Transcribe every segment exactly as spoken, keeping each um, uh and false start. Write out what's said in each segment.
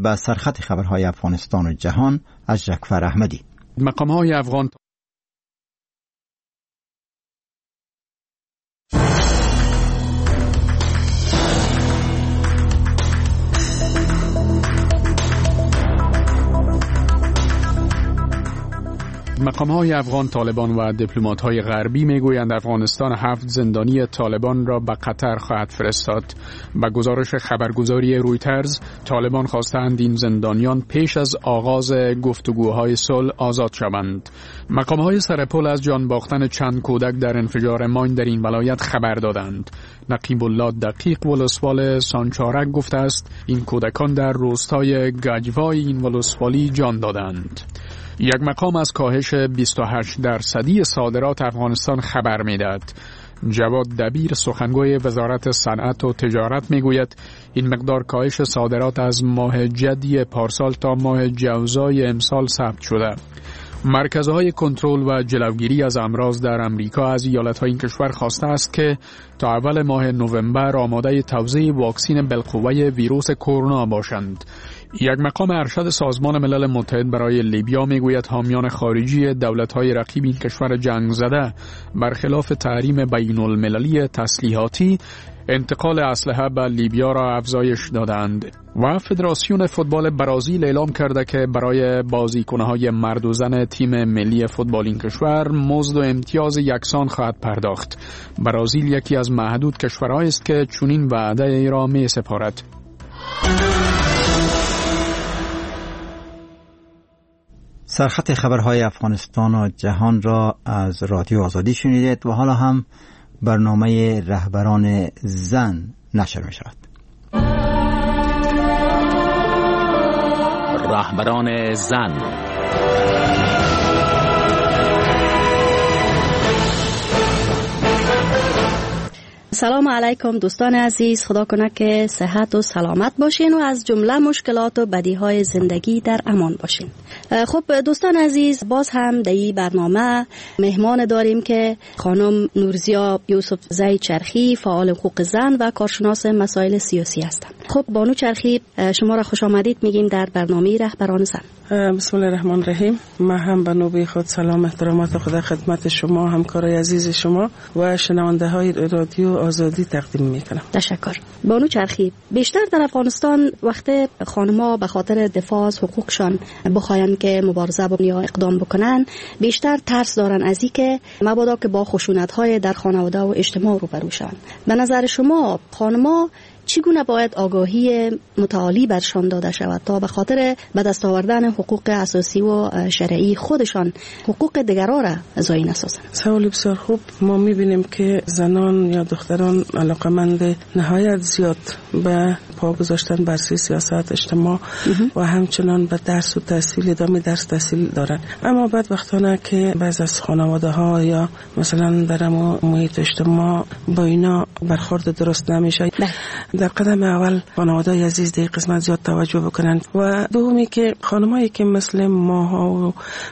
به سرخط خبرهای افغانستان و جهان از جعفر احمدی. مقام‌های افغان مقام‌های افغان طالبان و دیپلمات‌های غربی میگویند افغانستان هفت زندانی طالبان را به قطر خواهد فرستاد. به گزارش خبرگزاری رویترز، طالبان خواستند این زندانیان پیش از آغاز گفتگوهای صلح آزاد شوند. مقام‌های سرپل از جان باختن چند کودک در انفجار ماین در این ولایت خبر دادند. نقیب الله دقیق ولسوال سانچارک گفته است این کودکان در روستای گجوای این ولسوالی جان دادند. یک مقام از کاهش بیست و هشت درصدی صادرات افغانستان خبر می‌دهد. جواد دبیر سخنگوی وزارت صنعت و تجارت میگوید این مقدار کاهش صادرات از ماه جدی پارسال تا ماه جوزای امسال ثبت شده. مرکزهای کنترل و جلوگیری از امراض در امریکا از ایالت‌های این کشور خواسته است که تا اول ماه نوامبر آماده توزیع واکسن بالقوه ویروس کرونا باشند. یک مقام ارشد سازمان ملل متحد برای لیبیا میگوید حامیان خارجی دولت‌های رقیب این کشور جنگ زده برخلاف تحریم بین المللی تسلیحاتی انتقال اسلحه به لیبیا را افزایش دادند. و فدراسیون فوتبال برازیل اعلام کرده که برای بازیکن‌های مرد و زن تیم ملی فوتبال این کشور مزد و امتیاز یکسان خواهد پرداخت. برازیل یکی از محدود کشورهایی است که چنین وعده ای را می‌سپارد. سرخط خبرهای افغانستان و جهان را از رادیو آزادی شنیدید و حالا هم برنامه رهبران زن نشر می شود. رهبران زن. سلام علیکم دوستان عزیز، خدا کنه که صحت و سلامت باشین و از جمله مشکلات و بدیهای زندگی در امان باشین. خب دوستان عزیز، باز هم در این برنامه مهمان داریم که خانم نورزیا یوسف زی چرخی، فعال حقوق زن و کارشناس مسائل سیاسی هستند. خب بانو چرخی، شما را خوش آمدید میگیم در برنامه رهبران زن. بسم الله الرحمن الرحیم. من هم به نوبه خود سلام احترامات خدا خدمت شما، همکارای عزیز شما و شنونده های رادیو آزادی تقدیم میکنم. تشکر. بانو چرخی، بیشتر در افغانستان وقت خانم‌ها به خاطر دفاع از حقوقشان بخواین که مبارزه بکنن یا اقدام بکنن، بیشتر ترس دارن از اینکه مبادا که با خشونت‌های در خانواده و اجتماع روبرو شوند. به نظر شما خانم‌ها چگونه باید آگاهی متعالی برشان داده شود تا به خاطر به دست آوردن حقوق اساسی و شرعی خودشان حقوق دیگران را ضایع نسازند؟ سوال بسیار خوب. ما می‌بینیم که زنان یا دختران علاقمند نهایت زیاد به پا گذاشتن بر سیاست اجتماع و همچنان به درس و تحصیل ادامه درس تحصیل دارند، اما بعد وقتانه که بعض از خانواده ها یا مثلا در محیط اجتماع با اینا برخورد درست نمیشه، در قدم اول خانواده عزیز در قسمت زیاد توجه بکنن و دومی که خانمایی که مثل ما و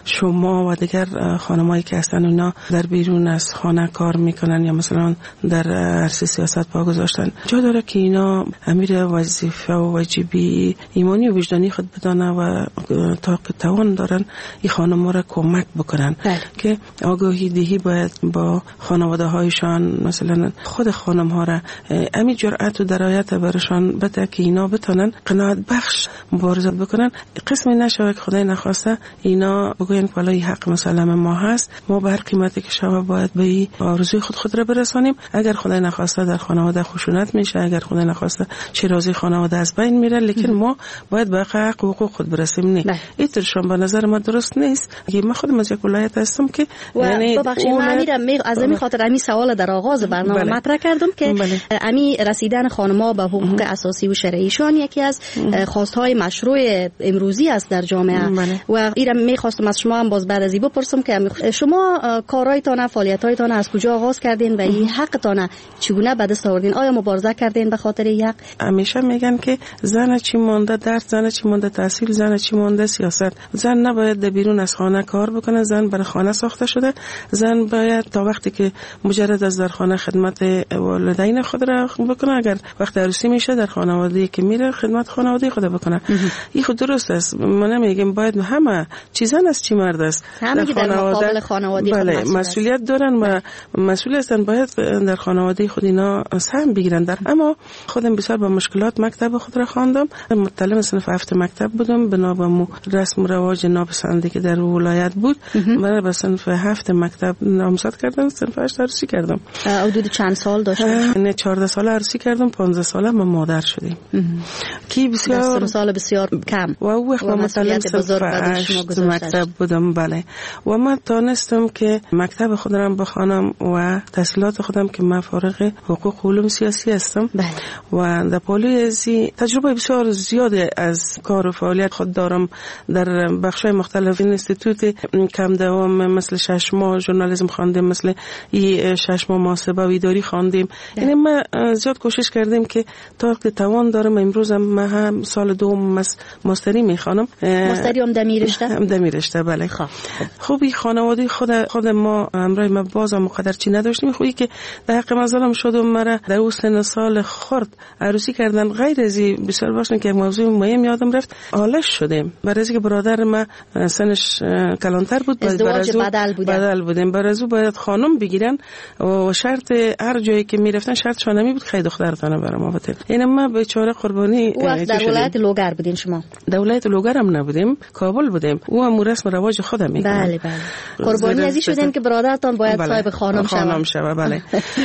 شما و دیگر خانمایی که هستن اونا در بیرون از خانه کار میکنن یا مثلا در عرصه سیاست پا گذاشتن، جا داره که اینا امیر وظیفه و واجبی ایمانی و وجدانی خود بدانه و تا که توان دارن این خانم‌ها را کمک بکنن بله. که آگاهی دهی باید با خانواده هایشان، مثلا خود خانم ها را امی جرأت و درایت برشان بده که اینا بتونن قناعت بخش مبارزه بکنن. قسمی نشوه که خدای نخواسته اینا بگوین که والله حق مسلم ما هست، ما به هر قیمتی که شوه باید به این آرزوی خود خود را برسانیم. اگر خدای نخواسته در خانواده خشونت میشه، اگر خدای نخواسته شیرازی خانواده از بین میره، لیکن ما باید به حق حقوق خود برسیم. نه اینطورشان به نظر ما درست نیست. من خودم از یک ولایت هستم که یعنی ببخشید من امیرم می... از این خاطر امی سوال در آغاز برنامه بله. مطرح کردم که بله. امی رسیدن خانم‌ها به حقوق اساسی و شرعیشان یکی از خواست‌های مشروع امروزی است در جامعه بله. و ایرم می‌خواستم از شما هم باز بعد از این بپرسم که شما کارهایتان، فعالیت‌هایتان از کجا آغاز کردین و این حقتان چگونه به دست آوردین؟ آیا مبارزه کردین به خاطر این حق؟ همیشه میگن که زن چی مونده درس، زن چی مونده تحصیل، زن چی مونده سیاست. زن نباید در بیرون از خانه کار بکنه، زن برای خانه ساخته شده. زن باید تا وقتی که مجرد از در خانه خدمت والدین خود را بکنه، اگر وقتی وقت عروسی میشه در خانواده که میره خدمت خانواده خود بکنه. این خود درست است. ما نمیگیم باید همه چیزا از چی مرد است. همه در مقابل خانواده خود بله مسئولیت دارن و مسئول هستن، باید در خانواده خود اینا سهم بگیرن. در اما خودم بسیار با مشکلات مکتب خود را خواندم. متعلم صنف هفت مکتب بودم، بنا به رسم و رواج ناپسندی که در ولایت بود برای به صنف هفت مکتب نامزد کردم، صنف هشت عروسی کردم. حدود چند سال داشتم؟ نه چهارده سال عروسی کردم، پانزده ساله ما مادر شدیم. کی بسیار سال بسیار کم و او وقت متعلم صنف هشت مکتب بودم. بله و من تانستم که مکتب خود را بخوانم و تحصیلات خودم که من فارغ حقوق و علوم سیاسی هستم. بله. و در پالی ازی تجربه بسیار زیاده از کار و فعالیت خود دارم در بخش‌های مختلف. اینستیتوت کم دوام مثل شش ماه ژورنالیسم خواندیم، مثل ای شش ماه محاسبه و اداری خواندیم. یعنی ما زیاد کوشش کردیم که تا وقت توان دارم. امروز هم هم سال دوم ماستری میخوانم. ماستری هم دمیرشته؟ هم دمیرشته بله. خب خوبی خانواده خود خود ما همراه ما بازم مقدر چی نداشتیم. خوبی که در حق مظلوم شد و مرا در اون سن سال خرد عروسی کردن. غیر از این بسیار باشن که موضوع مهم یادم رفت، آلش شدیم برای اینکه برادر ما سنش کلانتر بود، ازدواج بدل بودن بدل بودیم برای از باید خانم بگیرن و شرط هر جایی که میرفتن شرط شانمی بود خیلی دخترتانه برام آورد. این ما بیچاره قربانی. وقت در ولایت لوگر بودین شما؟ در ولایت لوگر هم نبودیم، کابل بودیم. او هم رسم رواج خودم میکنه. بله بله. قربانی ازی شدین که برادرتان باید بله. صاحب خانم شود. خانم شود بله.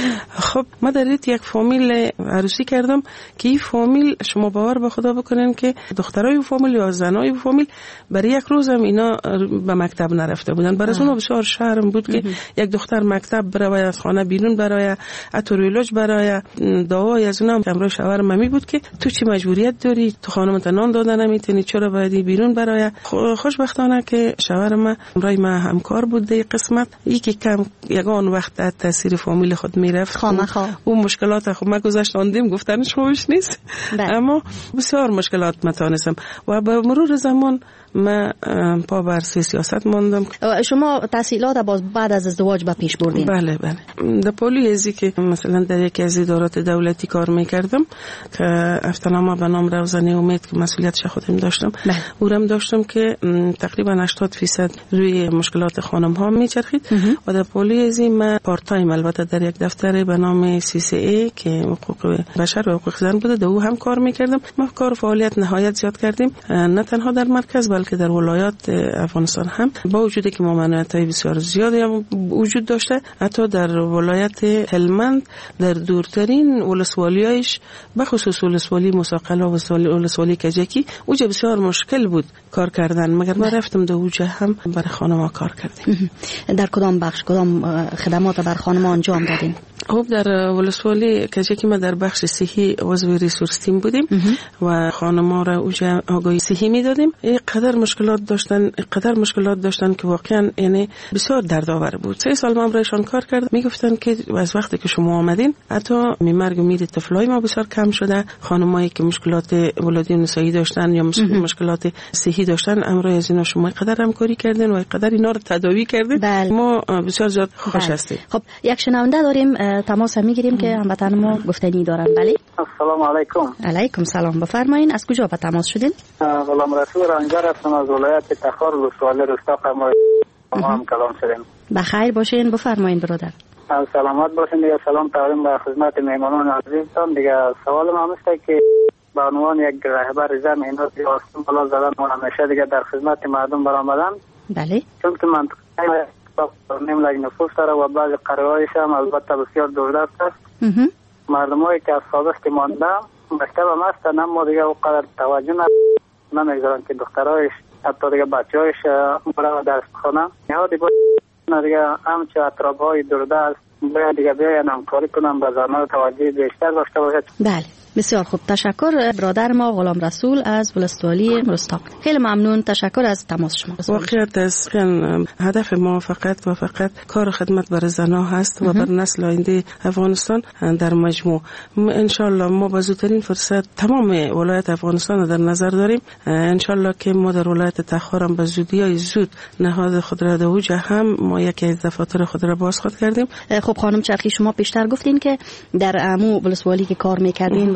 خب ما در یک فامیل عروسی کردم که این فامیل شما باور به خدا بکنین که دخترای فامیل یا زنای فامیل برای یک روز هم اینا به مکتب نرفته بودن. برای اونها بسیار شرم بود که یک دختر مکتب برای از خانه بیرون برای اتوریولوژ برای دعای از اونم امروز شوهر ممی بود که تو چی مجبوریت داری، تو خانمت نان دادن نمیتونی، چرا باید بیرون برای. خوشبختانه که شوهر ما امروز ما همکار بود در قسمت. یکی کم یگان وقت تاثیر فامیل خود میرفت خامخا اون مشکلات خود ما گذاشتاندیم گفتنش خوبش نیست. اما بسیار مشکلات متانستم و به مرور زمان ما پا بر سیاست ماندم. شما تحصیلات باز بعد از ازدواج به پیش بردین؟ بله بله. در پالی ازی که مثلا در یکی از ادارات دولتی کار میکردم که افتنامه به نام روزنه امید که مسئولیتش خودم داشتم. اورم داشتم که تقریبا هشتاد درصد روی مشکلات خانم ها میچرخید و در پالی ازی ما پارت تایم البته در یک دفتر به نام سی سی ای که حقوق بشر و حقوق زن بوده در او هم کار میکردم. ما کار فعالیت نهایت زیاد کردیم، نه تنها در مرکز بلکه در ولایات افغانستان هم. با وجودی که ممانعت‌های بسیار زیادی هم وجود داشته، حتی در ولایت هلمند در دورترین ولسوالی‌هایش بخصوص ولسوالی مساقله و ولسوالی کجکی اوجا بسیار مشکل بود کار کردن، مگر ما رفتم در اوجا هم برای خانم‌ها کار کردیم. در کدام بخش کدام خدمات بر خانم‌ها انجام دادیم؟ خب در ولسوالی کجکی ما در بخش صحی عضو ریسورس تیم بودیم و خانم‌ها را اوجا آگاهی صحی می‌دادیم. اینقدر مشکلات داشتن، اینقدر مشکلات داشتن که واقعا یعنی بسیار دردآور بود. سه سال ما برایشان کار کردم. میگفتن که از وقتی که شما آمدین حتی مرگ و میر طفلای ما بسیار کم شده. خانمایی که مشکلات ولادی نسایی داشتن یا مشکلات صحی داشتن امروز از اینا شما اینقدر همکاری کردین و اینقدر اینا رو تداوی کردین. بله. ما بسیار زیاد خوش هستیم. خب یک شنونده داریم، تماس میگیریم که هموطن ما گفتنی دارن. بله السلام علیکم. علیکم سلام، بفرمایید. از کجا به تماس شدین؟ غلام رسول رنجر هستم از ولایت تخار ولسوالی رستاق. ما هم کلام شدیم. بخیر باشین، بفرمایید برادر. سلامت باشین. دیگه سلام تقدیم به خدمت مهمانان عزیزتان. دیگه سوال ما هست که به عنوان یک رهبر زن اینا دیگه آسون بالا زدن و همیشه دیگه در خدمت مردم برآمدن. بله. چون که منطقه نیم لگ نفوس داره و بعضی قریه‌هایش هم البته بسیار دوردست است. مردمایی که از سابق که مانده مکتب هم هستن اما دیگه اونقدر توجه نمیگذارن که دخترایش حتی دیگه بچه‌هایش برای درس بخونن. نهادی باید دیگه همچه اطراف‌های دوردست باید دیگه بیاین همکاری کنن، به زنان توجه بیشتر داشته باشد. بله بسیار خوب، تشکر برادر ما غلام رسول از ولسوالی رستاق. خیلی ممنون، تشکر از تماس شما. واقعیت است هدف ما فقط و فقط کار خدمت برای زنان هست و بر نسل آینده افغانستان در مجموع. ان شاء الله ما با زودترین فرصت تمام ولایت افغانستان در نظر داریم. ان شاء الله که ما در ولایت تخار هم به زودی زود نهاد خود را دوجه هم ما یکی از دفاتر خود را باز خود کردیم. خب خانم چرخی، شما پیشتر گفتین که در عمو ولسوالی که کار میکردین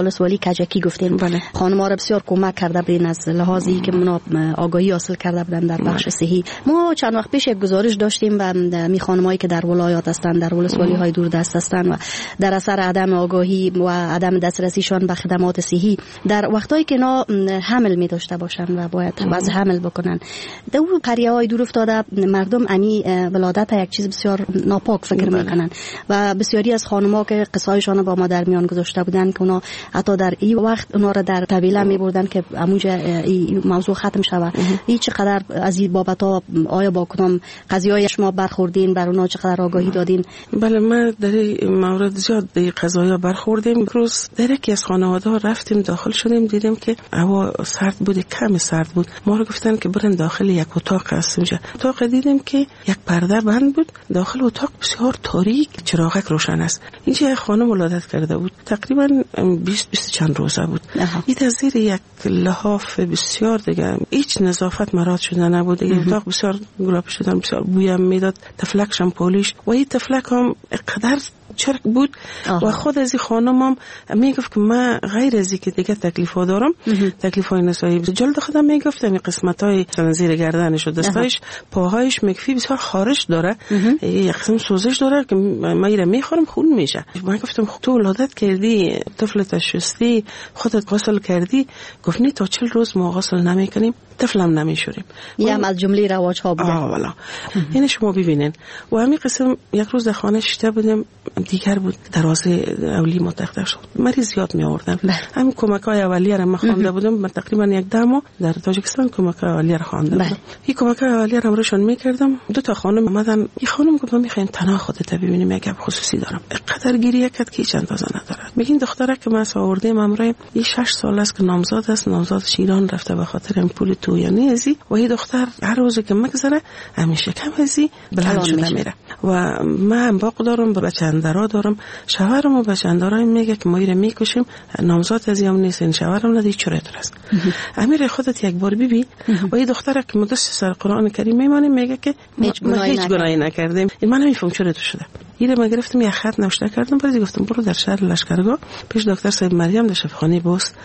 ولسوالی کجکی گفتین. بله. خانم‌ها را بسیار کمک کرده بودین از لحاظی که منا آگاهی حاصل کرده بودن در بخش صحی. ما چند وقت پیش یک گزارش داشتیم و می خانمایی که در ولایات هستند، در ولسوالی های دوردست هستند و در اثر عدم آگاهی و عدم دسترسیشان به خدمات صحی در وقتایی که اینا حمل می داشته باشن و باید وضع حمل بکنن، در اون قریه های دور افتاده مردم امی ولادت یک چیز بسیار ناپاک فکر میکنن و بسیاری از خانم‌ها که قصه‌هایشان با ما در میان گذاشته بودن که اونا حتی در این وقت اونا را در طویله میبردن که اموجه این موضوع ختم شوه. این چقدر از این بابتا آیا با کدام قضیه‌های شما برخوردین، بر اونا چقدر آگاهی دادین؟ بله، ما در این مورد زیاد به قضایا برخوردیم. روز در یکی از خانواده‌ها رفتیم داخل شدیم، دیدیم که هوا سرد بود، کم سرد بود. ما رو گفتن که برن داخل یک اتاق هست. اونجا اتاق دیدیم که یک پرده بند بود، داخل اتاق بسیار تاریک، چراغک روشن است. اینجا یک خانم ولادت کرده بود، تقریبا بیست بیست چند روزه بود. این از زیر یک لحاف بسیار دیگه هیچ نظافت مراعات شده نبود. این اتاق بسیار گلابی شدن، بسیار بویم میداد، تفلکش هم پولیش و این تفلک هم قدر چرک بود. آه. و خود از این خانم هم میگفت که من غیر از که دیگه تکلیف ها دارم، تکلیف های نسایی جلد خودم میگفت می قسمت های زیر گردنش و دستایش پاهایش مکفی بسیار خارش داره، یک قسم سوزش داره که من ایره میخورم خون میشه. من گفتم تو ولادت کردی، طفلت شستی، خودت غسل کردی؟ گفت نه تا چل روز ما غسل نمیکنیم، طفلم نمیشوریم. یه هم از جمله رواج ها بوده. آه والا. یعنی شما ببینین و همین قسم یک روز در خانه شده بودم، دیگر بود دروازه اولی ما تخته شد، مریض زیاد می آوردن. همین کمک های اولیه را من خوانده بودم، من تقریبا یک ده ماه در تاجیکستان کمک های اولیه را خوانده بودم. این کمک های اولیه را روشن میکردم. دو تا خانم اومدن، این خانم گفت میخواین تنها خودت ببینیم، یک گپ خصوصی دارم. قدر گریه کرد که هیچ اندازه نداره. میگین دختره که من آوردم امروز این شش سال است که نامزاد است، نامزاد ایران رفته به خاطر این پول تویانی ازی و این دختر هر روز که مگذره همیشه کم ازی بلند شده میره و من باق دارم، بچه اندرا دارم، شوهرم و بچه اندرا میگه که ما ایره میکشیم، نامزاد ازی هم نیست، این شوهرم ندی چرت است. امیر خودت یک بار ببین و این دختره که مدرس سر قرآن کریم میمونه میگه که ما هیچ گناهی نکردیم. من نمیفهم چرا تو شده. ایره ما گرفتم یک خط نوشته کردم، بعد گفتم برو در شهر لشکرگاه پیش دکتر صاحب مریم در شفاخانه بوست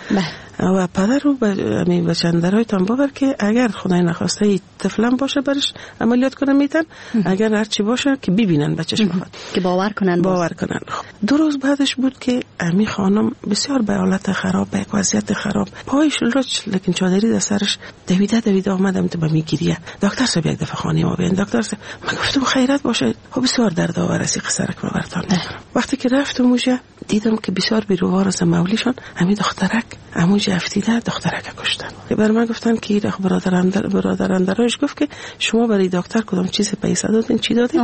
و پدر رو به بچه اندرای تان باور که اگر خدای نخواسته این طفلم باشه برش عملیات کنه میتن، اگر هر چی باشه که ببینن بچه‌ش میخواد که باور کنن باور کنن. دو روز بعدش بود که امی خانم بسیار به حالت خراب، به وضعیت خراب، پایش لچ لیکن چادری در سرش دویده دویده اومدم تو به میگیریه. دکتر صاحب یک دفعه خانه ما بیان. دکتر صاحب من گفتم خیرت باشه، خب بسیار درد آور است قصه را که براتون میگم. وقتی که رفتم اونجا دیدم که بسیار بیروار است مولیشون، امی دخترک اموج افتیده دخترک کشتن. بر من گفتن که برادر اندر برادر اندرش گفت که شما برای دکتر کدام چیز پیسه دادین، چی دادین؟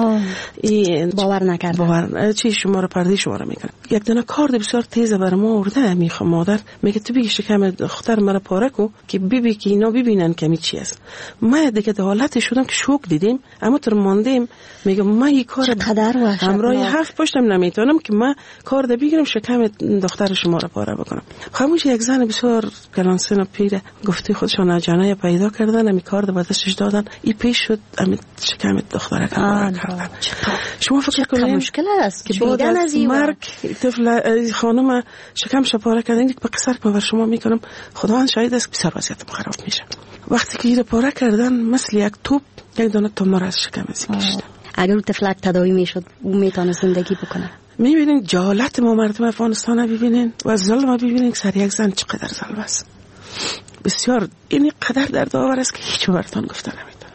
این باور نکرد. باور چی شما رو پرده شما رو میکنه. یک دونه کارد بسیار تیز بر ما آورده. میخوام مادر میگه تو بگی شکم دختر مرا پاره کو که ببی که اینا ببینن که می چی است. ما دیگه در حالت شدم که شوک دیدیم، اما تر ماندیم. میگه ما این کار همراه حرف پشتم نمیتونم که ما کارد بگیرم شکم دختر شما رو پاره بکنم. خاموش یک زن بسیار کلانسن و پیره گفته خودشون جانای پیدا کردن، امی کارد به دستش دادن، این پیش شد امی شکم دختره پاره کردن. شما فکر کنید مشکل است که بعد از مرگ طفل خانم شکمش پاره کردن. یک قصر که بر شما میکنم، خداوند شاهد است بسیار وضعیت خراب میشه. وقتی که این پاره کردن مثل یک توپ یک دانه تومار از شکم از کشیدن. اگر طفلک تداوی میشد او میتونه زندگی بکنه. میبینین جهالت ما مردم افغانستان ببینین و ظلم ببینین که سر یک زن چقدر ظلم است. بسیار این قدر درد آور است که هیچ براتون گفته نمیتونم.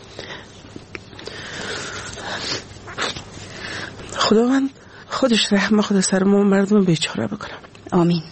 خداوند خودش رحم خود سر ما مردم بیچاره بکنه. آمین.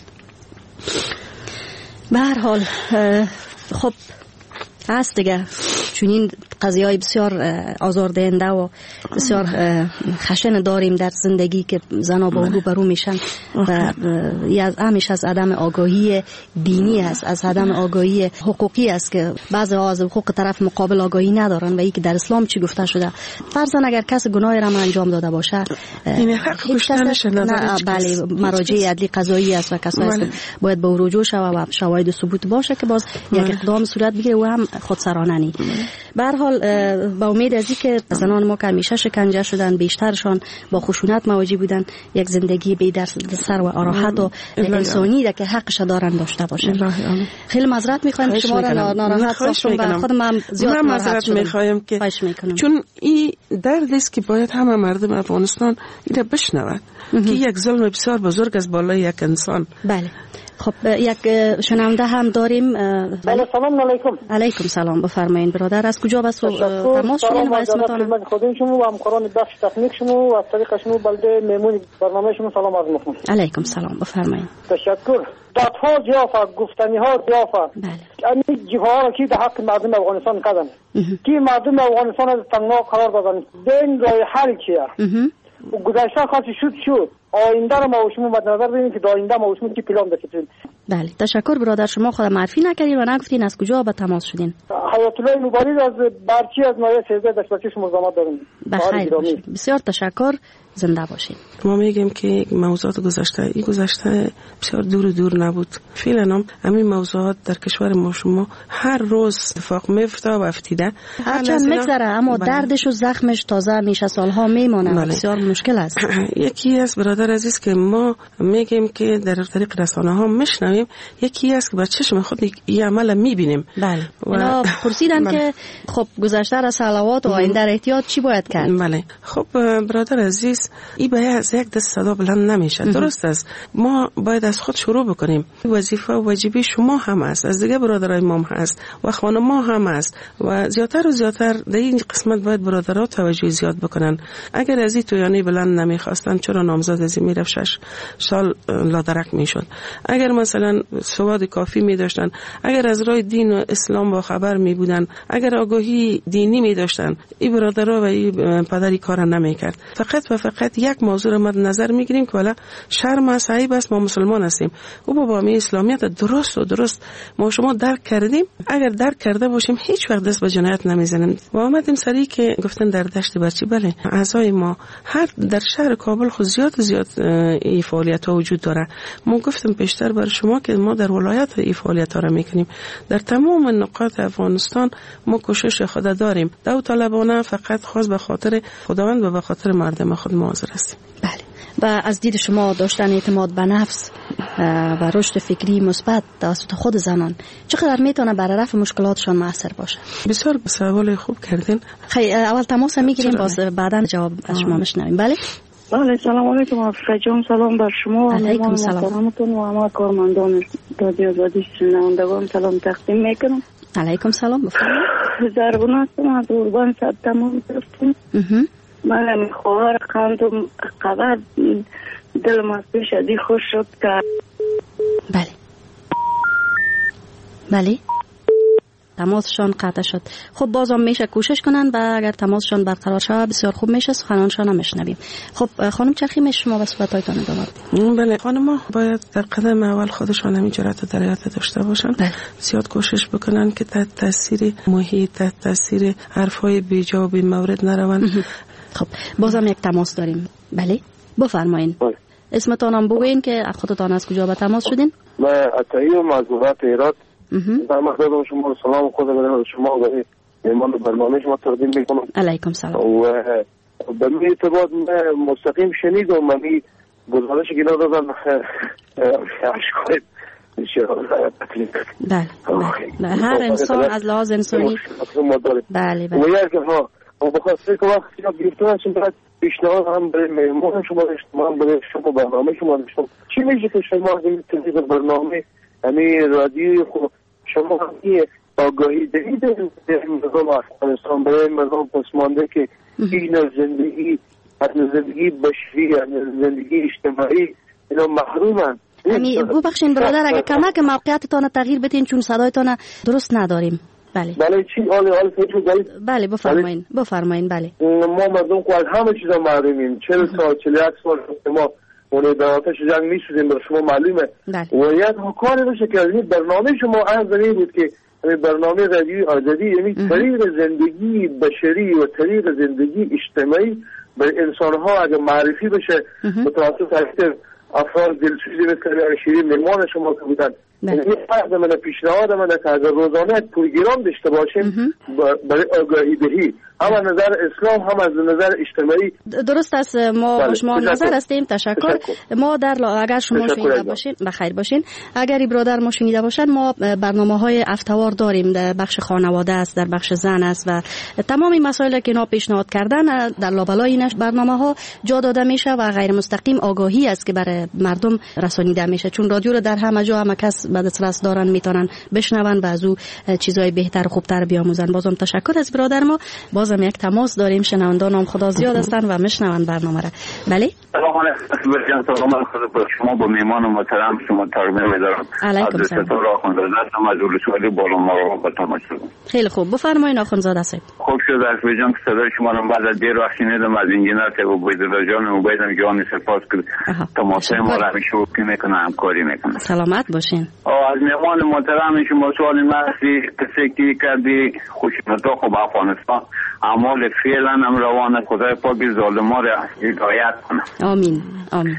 به هر حال خب هست دیگه چونین قضیه های بسیار آزاردهنده و بسیار خشن داریم در زندگی که زنا با رو برو میشن و همیشه از عدم آگاهی دینی است، از عدم آگاهی حقوقی است که بعضی ها از حقوق طرف مقابل آگاهی ندارن و ای که در اسلام چی گفته شده فرضاً اگر کس گناهی را انجام داده باشه این حق کشتنش نداره. بله مراجع عدلی قضایی است و کسایی است باید به رجوع شود و شواهد ثبوت باشه که باز یک اقدام صورت بگیره و هم خودسرانه نی. به هر حال با امید از اینکه زنان ما که همیشه شکنجه شدن، بیشترشان با خشونت مواجه بودن، یک زندگی بی سر و راحت و انسانی را که حقش دارن داشته باشن. خیلی معذرت میخوایم که شما را ناراحت ساختم و خودم هم زیاد ناراحت شدم. میخوایم که چون این درد است که باید همه مردم افغانستان این بشنود که یک ظلم بسیار بزرگ از بالای یک انسان. بله. خب یک شنونده هم داریم. بله سلام علیکم. علیکم سلام، بفرمایید برادر. از کجا بس تماس شدین و اسمتون؟ من خودم شما و همکاران بخش تکنیک شما و از طریق شما بلده مهمون برنامه شما سلام عرض می‌کنم. علیکم سلام، بفرمایید. تشکر. دادها زیافت، گفتنی ها زیافت. بله. این جوها را که در حق مردم افغانستان کردن. که مردم افغانستان از تنگنا قرار دادن. بین راه حل چیه؟ گذشته خاصی شد شد. آینده رو ما و شما مد نظر ببینید که آینده ما و شما چی پلان داشتیم. بله، تشکر برادر. شما خود معرفی نکردین و نگفتین از کجا به تماس شدین. حیات الله مبارز از برچی از نایه سیزده دشبچی شما زحمت داریم. بخیر باشید. بسیار تشکر، زنده باشید. ما میگیم که موضوعات گذشته این گذشته بسیار دور و دور نبود. فعلا هم همین موضوعات در کشور ما شما هر روز اتفاق میفته و افتیده. هرچند میگذره اما بله. دردش و زخمش تازه میشه، سالها میمونه. بله. بسیار مشکل است. یکی از برادر عزیز که ما میگیم که در طریق رسانه ها میشنویم، یکی است که بر چشم خود این عمل میبینیم. بله. و اینا پرسیدن بله. که خب گذشته را صلوات و آینده احتیاط چی باید کرد؟ بله. خب برادر عزیز، این باید از یک دست صدا بلند نمیشه. درست است. ما باید از خود شروع بکنیم. وظیفه و واجبی شما هم است، از دیگه برادرای ما هم هست و خانم ما هم است و زیاتر و زیاتر در این قسمت باید برادرها توجه زیاد بکنن. اگر از این تویانی بلند نمیخواستن چرا نامزد از این میرفت شش سال لادرک میشد؟ اگر مثلا سواد کافی میداشتن، اگر از راه دین و اسلام با خبر میبودن، اگر آگاهی دینی میداشتن، این برادرها و این پدری کار نمیکرد. فقط و فقط یک موضوع رو مد نظر میگیریم که والا شرم است، عیب است، ما مسلمان هستیم. او بابا می اسلامیت درست و درست ما شما درک کردیم. اگر درک کرده باشیم هیچ وقت دست به جنایت نمیزنیم. و آمدیم سری که گفتن در دشت برچی، بله اعضای ما هر در شهر کابل خود زیاد زیاد این فعالیت ها وجود داره. ما گفتم پیشتر برای شما که ما در ولایت این فعالیت ها را میکنیم. در تمام نقاط افغانستان ما کوشش خود داریم. داوطلبانه فقط خاص به خاطر خداوند و به خاطر مردم خود حاضر هستیم. بله. و از دید شما داشتن اعتماد به نفس و رشد فکری مثبت توسط خود زنان چقدر میتونه برای رفع مشکلاتشان موثر باشه؟ بسیار سوال خوب کردین. خیلی اول تماس میگیریم، باز بعداً جواب از شما میشنویم. بله. بله سلام علیکم افرا جان، سلام بر شما. علیکم سلام. و همه کارمندان رادیو آزادی شنوندگان سلام تقدیم میکنم. علیکم سلام، بفرمایید. زربان هستم از اوربان صد تمام گرفتم. من میخوار خواندم قبر دلم از پیش ازی خوش شد که بله بله تماسشان قطع شد. خب بازم میشه کوشش کنن و اگر تماسشان برقرار شود بسیار خوب میشه، سخنانشان هم میشنویم. خب خانم چرخی میشه شما به صحبتایتان ادامه بدید. بله خانم ها باید در قدم اول خودشان همین جرأت و درایت داشته باشن. بله. زیاد کوشش بکنن که تحت تاثیر محیط، تحت تاثیر حرفای بیجا و بی مورد نروند. خب بازم یک تماس داریم. بله بفرمایید. اسمتان هم بگوین که خودتان از کجا به تماس شدین؟ من عطایی و معذورات ایراد. در مقدم شما سلام خود برای شما و ایمان برنامه شما تقدیم میکنم. علیکم سلام. و به می اعتباد مستقیم شنیدم من این گزارش که اینا دادن اشکال بله بله هر انسان از لحاظ انسانی بله بله و یک ها و بخاطر که وقتی ها گرفته هستیم باید پیشنهاد هم برای مهمان شما داشتم، هم برای شما برنامه شما داشتم. چی میشه که شما همین تلویزیون برنامه همین رادیوی خود شما همین آگاهی دهید در نظام افغانستان برای مردم پسمانده که این زندگی از زندگی بشری، از زندگی اجتماعی اینا محرومن. همین ببخشید برادر اگه کمک موقعیتتان تغییر بدین چون صدایتان درست نداریم. بله بله چی آله آله فکر بله بله بفرمایید بفرمایید. بله ما مردم کو از همه چیزا محرومیم. چهل سال چهل و یک سال ما اون در آتش جنگ میسوزیم، بر شما معلومه. و یک کاری باشه که این برنامه شما از این بود که برنامه رادیوی آزادی یعنی طریق زندگی بشری و طریق زندگی اجتماعی به انسان ها اگه معرفی بشه متوسط اکتر افراد دلسوزی مثل شیرین مهمان شما که بودن این فرض من پیشنهاد من که اگر روزانه پروگرام داشته باشیم برای آگاهی دهی هم از نظر اسلام هم از نظر اجتماعی. درست است. ما بله. شما نظر هستیم. تشکر. تشکر. ما در اگر شما شنیده باشین بخیر باشین. اگر برادر ما شنیده باشن، ما برنامه‌های افتوار داریم. در بخش خانواده است، در بخش زن است و تمام مسائلی که اینا پیشنهاد کردن در لابلای این برنامه‌ها جا داده میشه و غیر مستقیم آگاهی است که برای مردم رسانیده میشه، چون رادیو رو در همه جا همه کس به دسترس دارن، میتونن بشنون و از او چیزای بهتر و خوبتر بیاموزن. بازم تشکر از برادر ما. بازم یک تماس داریم. شنوندان هم خدا زیاد هستن و میشنون برنامه را. بله سلام علیکم. سلام خدا شما با میهمان محترم شما ترجمه می‌دارم. علیکم سلام. از آخوندزاده هستم از ولسوالی بالا مارا با تماشا. خیلی خوب بفرمایید آخوندزاده صاحب. خوب شد از وجان که صدای شما رو بعد از دیر وقت شنیدم از انجینر که عبیدالله جان عبیدم جان سپاس که تماس ما را میشوکی میکنه همکاری میکنه. سلامت باشین. از میهمان محترم شما سوال مرسی کسی که کردی خوشنطا خوب افغانستان اعمال فعلا هم روان خدای پاک ظالما را هدایت کنه. آمین آمین.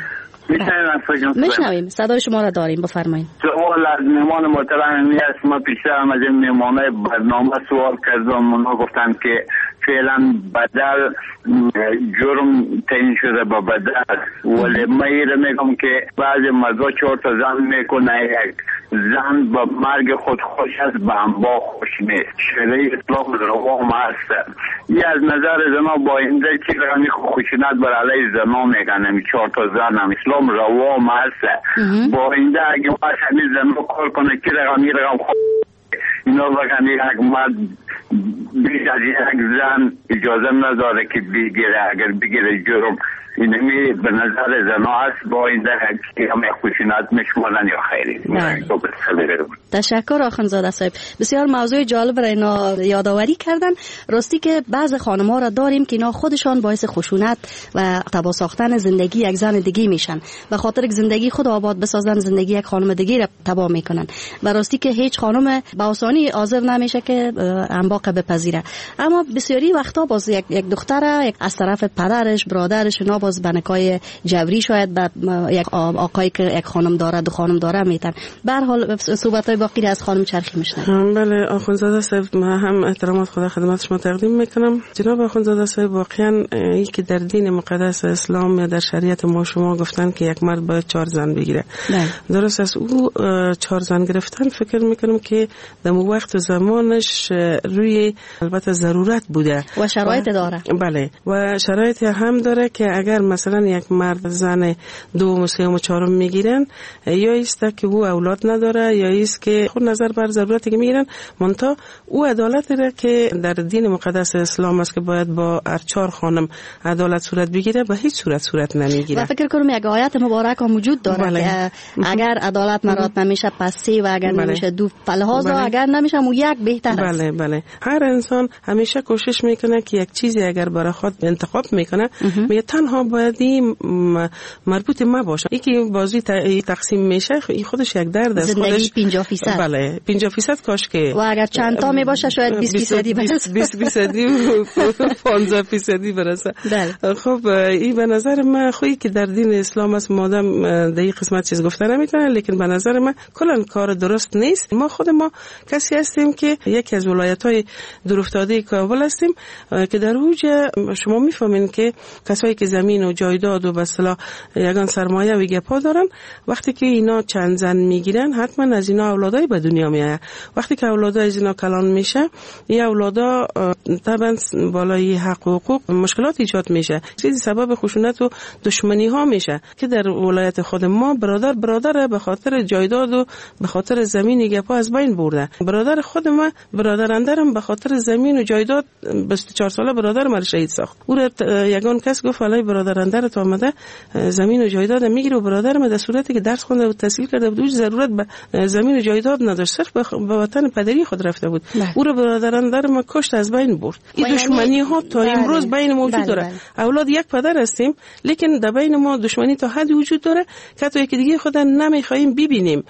میشنویم صدای شما را داریم بفرمایید. سوال از میهمان محترم است. ما پیشتر هم از این میهمانای برنامه سوال کردم، اونا گفتن که فعلا بدل جرم تعیین شده با بدل، ولی من ایره میگم که بعضی مردا چهار تا زن میکنه، یک زن با مرگ خود خوش است با انبا خوش نیست. شریع اسلام روام هست. یه از نظر زنا با اینده چی رقمی خوشینت بر علیه زنا میگن، چهار تا زن هم اسلام روام هست. با اینده اگه ما همین زنا کار کنه چی رقمی رقم خود اینا بگن یک مرد بیش از یک زن اجازه نداره که بگیره، اگر بگیره جرم اینمی به نظر زنا هست. با این در هم خوشینت میشمالن یا خیلی. تشکر آخوندزاده صاحب. بسیار موضوع جالب را اینا یادآوری کردن. راستی که بعض خانم‌ها را داریم که اینا خودشان باعث خشونت و تباه ساختن زندگی یک زن دیگه میشن، به خاطر که زندگی خود آباد بسازن زندگی یک خانم دیگه را تباه میکنن و راستی که هیچ خانم به آسانی حاضر نمیشه که انباق بپذیره. اما بسیاری وقتا باز یک یک دختر یک از طرف پدرش برادرش اینا باز بنکای جبری شاید به یک آقایی که یک خانم داره دو خانم داره میتن. به هر حال صحبت‌های باقی از خانم چرخی میشنم. بله آخوندزاده صاحب، من هم احترامات خدا خدمت شما تقدیم میکنم. جناب آخوندزاده صاحب، واقعا این که در دین مقدس اسلام یا در شریعت ما شما گفتن که یک مرد باید چهار زن بگیره. درست است. او چهار زن گرفتن فکر میکنم که در وقت و زمانش روی البته ضرورت بوده و شرایط و داره. بله و شرایط هم داره که اگر مثلا یک مرد زن دوم و سوم و چهارم میگیرن، یا ایست که او اولاد نداره یا ایست که خود نظر بر ضرورتی که میگیرن، منتها او عدالت داره که در دین مقدس اسلام است که باید با هر چهار خانم عدالت صورت بگیره، به هیچ صورت صورت نمیگیره. و فکر کنم یک آیت مبارک هم وجود داره بله. که اگر عدالت مراد نمیشه پس سه و اگر بله. نمیشه دو، فلحاظا بله. اگر نمیشه مو یک بهتر است. بله بله. هر انسان همیشه کوشش میکنه که یک چیزی اگر برای خود انتخاب میکنه میگه تنها باید این مربوط ما باشه. یکی بازی تقسیم میشه خودش یک درد است. زندگی پنجاه درصد. بله پنجاه درصد کاش که و اگر چند تا می باشه شاید بیست درصدی برسه. بیست درصدی پانزده درصدی برسه. خب این به نظر من خویی که در دین اسلام است مادام در این قسمت چیز گفته نمیتونه، لیکن به نظر من کلا کار درست نیست. ما خود ما کسی هستیم که یکی از ولایت‌های دورافتاده کابل هستیم که در اوج شما میفهمین که کسایی که زمین و جایداد و به اصطلاح یگان سرمایه و گپا دارن، وقتی که اینا چند زن میگیرن حتما از اینا اولادای به دنیا میاد. وقتی که اولادای از اینا کلان میشه، این اولادا طبعا بالای حق و حقوق مشکلات ایجاد میشه، چیزی سبب خشونت و دشمنی ها میشه که در ولایت خود ما برادر برادر به خاطر جایداد و به خاطر زمین گپا از بین برده. برادر خود ما برادر اندرم به خاطر زمین و جایداد بیست و چهار ساله برادر مر شهید ساخت. او یگان کس گفت علی برادر اندرت آمده زمین و جایداد میگیره و برادر ما در صورتی که درس خونده و تحصیل کرده بود ضرورت به زمین و جایداد نداشت، صرف به وطن پدری خود رفته بود. او رو برادر اندر ما کشت از بین برد. این دشمنی ها تا امروز بین موجود داره. اولاد یک پدر هستیم لیکن در بین ما دشمنی تا حدی وجود داره که تو یکی دیگه خودن نمیخوایم ببینیم.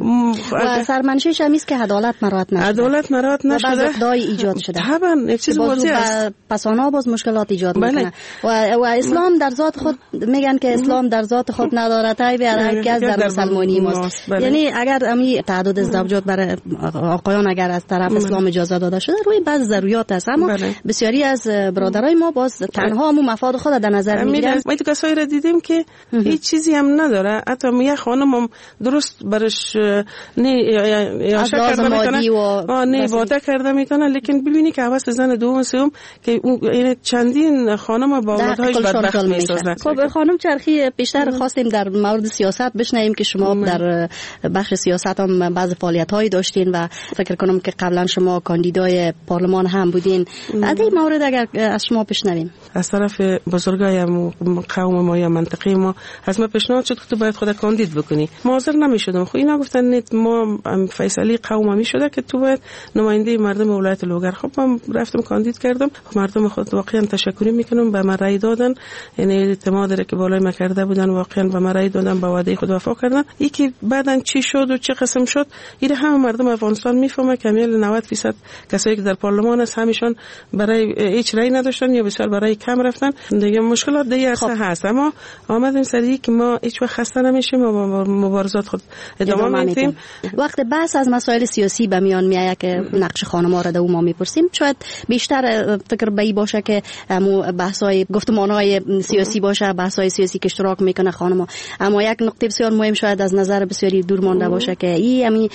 و سرمنشه‌ش هم است که عدالت مراعات نشده. عدالت مراعات نشده. و بعض ایجاد شده. طبعا یک چیز واضحه است. پسانا باز مشکلات ایجاد میکنه. و و اسلام در ذات خود میگن که اسلام در ذات خود نداره تای به هر کی از در مسلمانی ماست. یعنی اگر امی تعدد زوجات برای آقایان اگر از طرف اسلام اجازه داده شده روی بعض ضروریات است، اما بسیاری از برادرای ما باز تنها همون مفاد خود در نظر میگیرن. ما تو کسایی را دیدیم که هیچ چیزی هم نداره، حتی یه خانم هم درست برش نه یا شکر مادی و نه واده کرده میکنه، لیکن ببینی که حواس زن دوم سوم که این چندین خانم با اولادهاش بدبخت میسازن. خب خانم چرخی بیشتر خواستیم در مورد سیاست بشنویم که شما ام. در بخش سیاست هم بعض فعالیت‌هایی داشتین و فکر کنم که قبلا شما کاندیدای پارلمان هم بودین. از این مورد اگر از شما بشنویم. از طرف بزرگای قوم ما یا منطقه ما از ما پیشنهاد شد که تو باید خود کاندید بکنی. ما حاضر نمی‌شدم. خب اینا گفتن ما فیصله قوم می شده که تو باید نماینده مردم ولایت لوگر. خب من رفتم کاندید کردم. خب مردم خود واقعا تشکر میکنم، به من رای دادن، یعنی اعتماد که بالای ما کرده بودن واقعا به من رای دادن، به وعده خود وفا کردن. یکی بعدن چی شد و چه قسم شد این همه مردم افغانستان میفهمه که کامل نود درصد کسایی که در پارلمان است همیشون برای هیچ رای نداشتن یا بسیار برای کم رفتن. دیگه مشکلات دیگه خب. هست، اما آمدیم سری که ما هیچ وقت خسته نمیشیم و مبارزات خود ادامه میدیم. وقت بحث از مسائل سیاسی به میان میاد که نقش خانم‌ها را در اون ما میپرسیم، شاید بیشتر فکر به این باشه که مو بحث‌های گفتمان‌های سیاسی باشه، بحث‌های سیاسی که اشتراک میکنه خانم‌ها. اما یک نکته بسیار مهم شاید از نظر بسیاری دور مانده باشه که این همین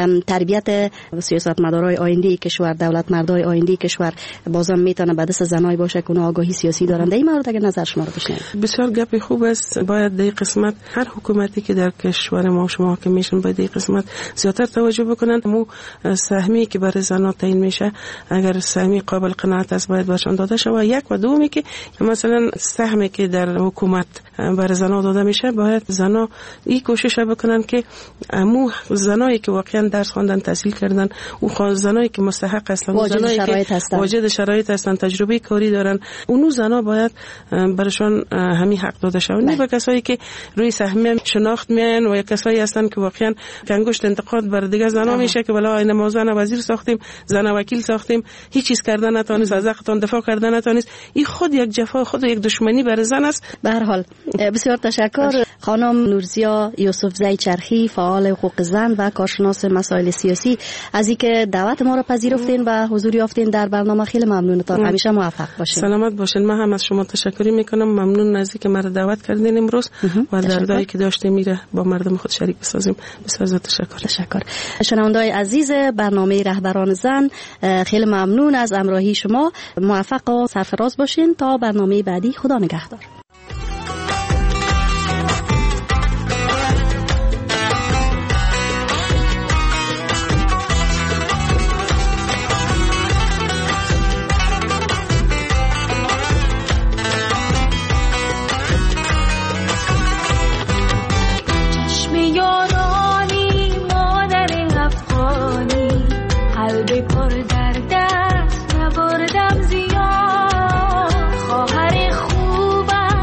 تربیت سیاستمدارای آینده کشور، دولت مردای آینده کشور بازم میتونه به دست زنای باشه که آگاهی سیاسی دارن. در این مورد اگر نظر شما رو بشنویم. بسیار گپ خوب است. باید در قسمت هر حکومتی که در کشور ما شما که میشن باید در قسمت زیادتر توجه بکنن. مو سهمی که برای زنان تعیین میشه اگر سهمی قابل قناعت است باید برشان داده شود. یک و دومی که مثلا سهمی که در حکومت برای زنان داده میشه باید زنان این کوشش بکنن که مو زنایی که واقعا درس خواندن، تحصیل کردن، اون زنایی که مستحق هستن، زنایی که واجد شرایط هستن، تجربه کاری دارن، اونو زنا باید برشان همین حق داده شود. نه به کسایی که روی سهمی شناخت میان و کسایی هستن که واقعا کنگشت انتقاد بر دیگه زنا میشه که بلا این ما زن وزیر ساختیم، زن وکیل ساختیم، هیچ چیز کردن نتونست، از حقتون دفاع کردن نتونست. این خود یک جفا، خود یک دشمنی برای زن است. به هر حال بسیار تشکر خانم نورزیا یوسفزی چرخی، فعال حقوق زن و کارشناس مسائل سیاسی، از اینکه دعوت ما را پذیرفتین و حضور یافتین در برنامه. خیلی ممنونتان. همیشه موفق باشین. سلامت باشین. من هم از شما تشکر میکنم. ممنون از اینکه مرا دعوت کردین امروز و دردایی که داشتیم میره با مردم خود شریک بسازیم. بسیار تشکر. تشکر. شنونده‌های عزیز برنامه رهبران زن، خیلی ممنون از همراهی شما. موفق و سرفراز باشین تا برنامه بعدی. خدا نگهدار. خوبم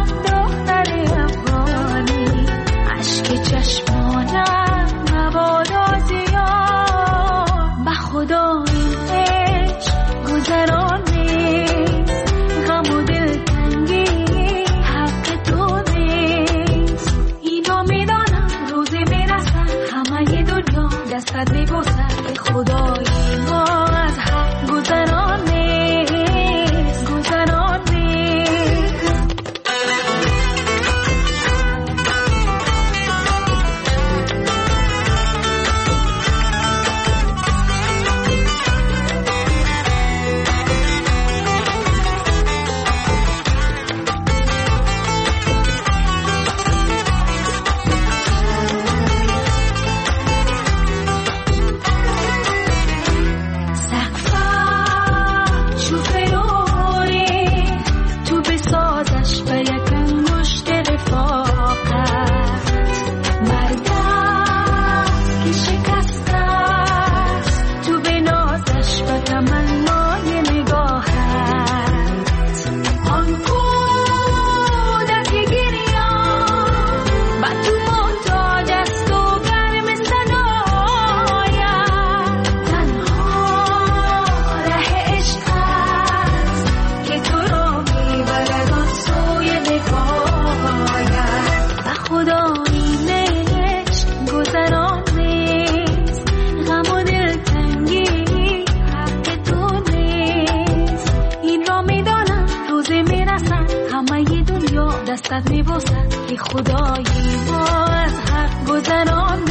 قدری باشد که خدایی ما از حق گذران